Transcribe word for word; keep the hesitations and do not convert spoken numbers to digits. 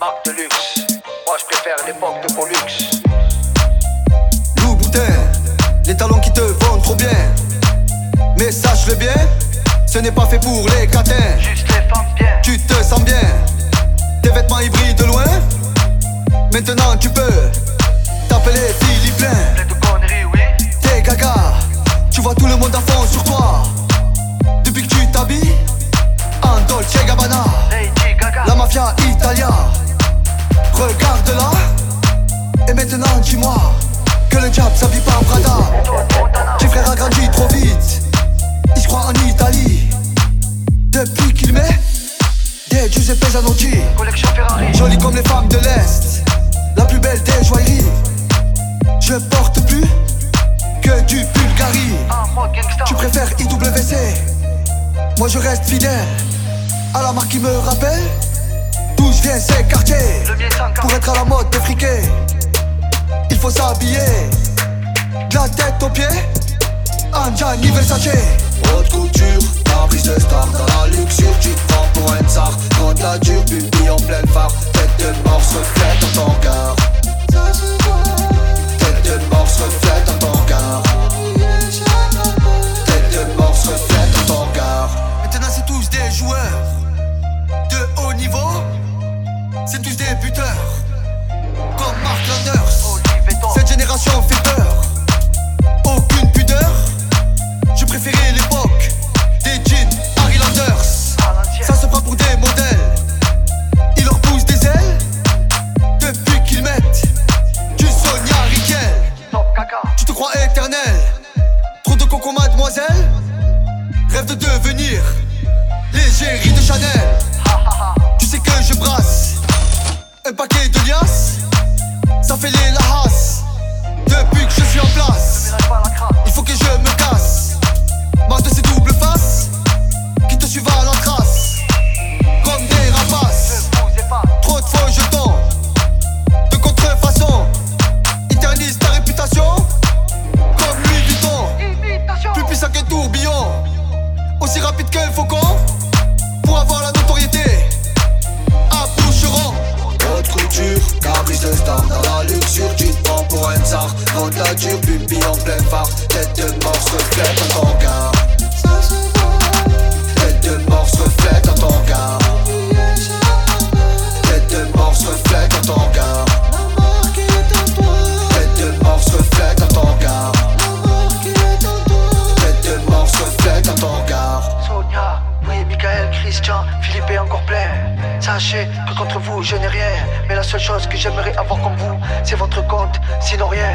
Marque de luxe, moi je préfère l'époque de Pollux. Loup Boutin, les talons qui te vendent trop bien. Mais sache-le bien, ce n'est pas fait pour les catins. Juste les femmes bien. Tu te sens bien, tes vêtements hybrides de loin. Maintenant tu peux t'appeler Philippe Plein. Plein de conneries, oui. T'es gaga, tu vois tout le monde à fond sur toi. Depuis que tu t'habilles en Dolce Gabbana, Lady Gaga. la mafia Italia. Regarde-la, et maintenant dis-moi que le diable s'habille pas Prada. Tes frères a grandi trop vite, il se croit en Italie. Depuis qu'il met des Giuseppe Zanotti, Collection Ferrari. jolie comme les femmes de l'Est, la plus belle des joailleries. Je porte plus que du Bulgari. Ah, moi gangsta. Tu préfères I W C, moi je reste fidèle à la marque qui me rappelle d'où je viens, c'est quartier. Le mien sans Pour être à la mode défriqué, il faut s'habiller de la tête aux pieds en Gianni Versace. Haute couture, Paris de star dans la luxure. Tu te prends pour un tsar, quand la dure, pupille en pleine phare. Tête de mort se reflète dans ton regard. Tête de mort se reflète dans ton regard. Tête de mort se reflète dans ton regard. Maintenant c'est tous des joueurs de haut niveau, c'est tous des buteurs comme Mark Landers. Cette génération fait peur, aucune pudeur. Je préférais l'époque des jeans Harry Landers. Ça se prend pour des modèles, ils leur poussent des ailes depuis qu'ils mettent du Sonia Riquel. Tu te crois éternel, trop de coco mademoiselle. Rêve de devenir l'égérie de Chanel. Tu sais que je brasse un paquet de liasses, ça fait les lahas. Depuis que je suis en place, il faut que je me casse. Marre de ces doubles faces qui te suivent à l'entrace comme des rapaces. Trop de faux jetons de contrefaçon éternise ta réputation comme Louis Vuitton. Plus puissant qu'un tourbillon, aussi rapide qu'un faucon, pour avoir la notoriété à Boucheron. Haute couture, Caprice de star dans la luxure. Tu te prends pour un tsar, quand la dure, pupille en pleine phare. Tête de mort se reflète dans ton regard. Tête de mort se reflète dans ton regard. Tête de mort se reflète dans ton regard. Tête de mort se reflète dans ton regard. Tête de mort se reflète dans ton regard. Sonia, oui, Michael, Christian, Philippe est encore plein. Sachez que contre vous je n'ai rien, mais la seule chose que j'aimerais avoir comme vous, c'est votre compte, sinon rien.